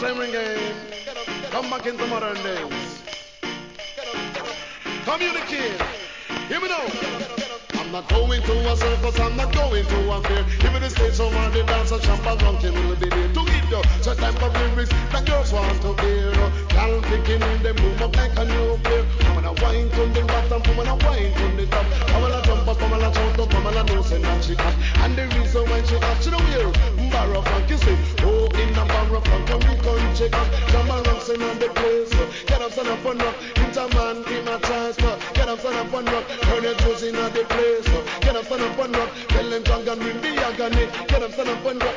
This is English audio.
time ringing. Come back into modern days. Communicate. Hear me now. I'm not going to a circus, I'm not going to a fair. Even the stage so on the dance and champagne drunken will be there to give you such type of lyrics that girls want to hear. Cal picking in them boom up like a nuclear. Come on a wine to the bottom, come on a wine to the top. Come on a jump up, come on a shout up, come on a nose and that she hot. And the reason why she hot, she don't hear Barra Funk, you say, oh in a Barra Funk, when we come check out. Jama Rocksin on the place, get up, stand up and rock. Interman in a chance, get up, stand up and rock. Turn your toes in the place. Get up, stand up and rock. Tell them drunk and ring the agony. Get up, stand up and rock.